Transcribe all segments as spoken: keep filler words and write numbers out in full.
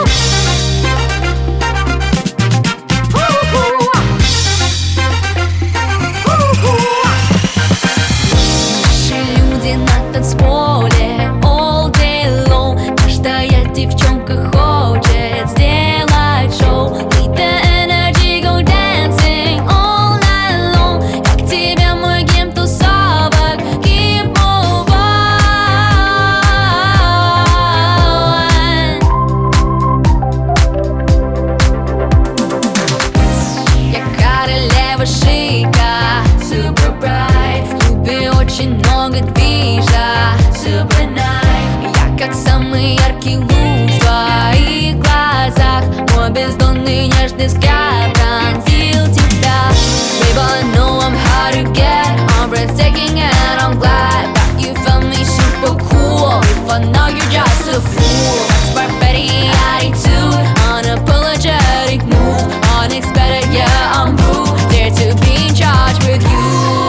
Очень много движа, super night. Я как самый яркий луч в твоих глазах. Мой бездонный нежный взгляд пронзил тебя. Babe, I know I'm hard to get, I'm breathtaking and I'm glad that you found me super cool. If I know you're just a fool, that's my petty attitude, unapologetic move, unexpected, yeah, I'm rude. Dare to be in charge with you.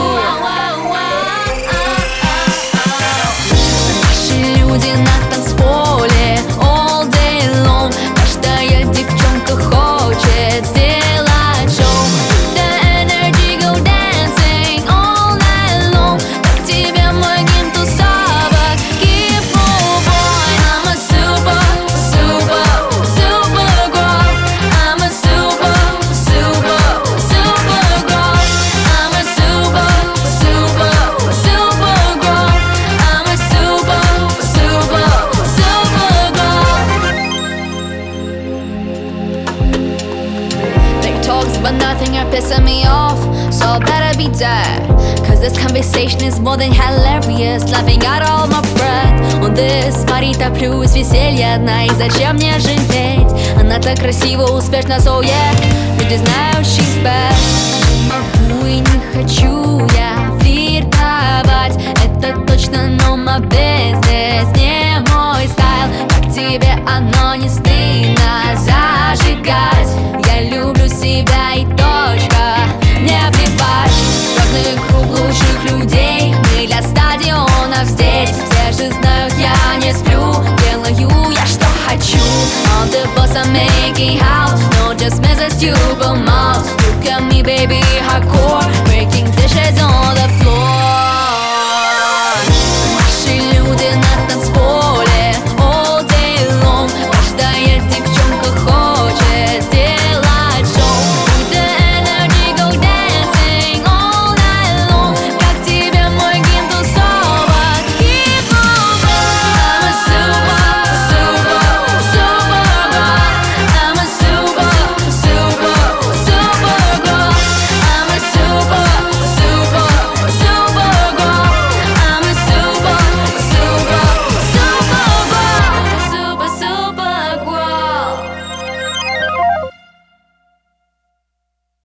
Люди на танцполе all day long. Каждая девчонка хочет сделать шоу. The energy go dancing all night long. Как тебе мой гимн тусовок? Keep moving. I'm a super, super, super girl. I'm a super, super, super girl. I'm a super, super, super girl. I'm a super talks but nothing are pissing me off, so I better be dead. Cause this conversation is more than hilarious, laughing out all my breath. On this party топлюсь, веселье одна, и зачем мне жалеть? Она так красиво, успешно, so yeah. Люди знают, she's best. Могу и не хочу я флиртовать, это точно, но my business не мой стайл. Как тебе оно не стыдно зажигать? Я люблю себя и точка, не плевать. Разный круг лучших людей, мы для стадионов здесь. Все же знают, я не сплю, делаю я что хочу. On the bus I'm making house, no just mess as you, but my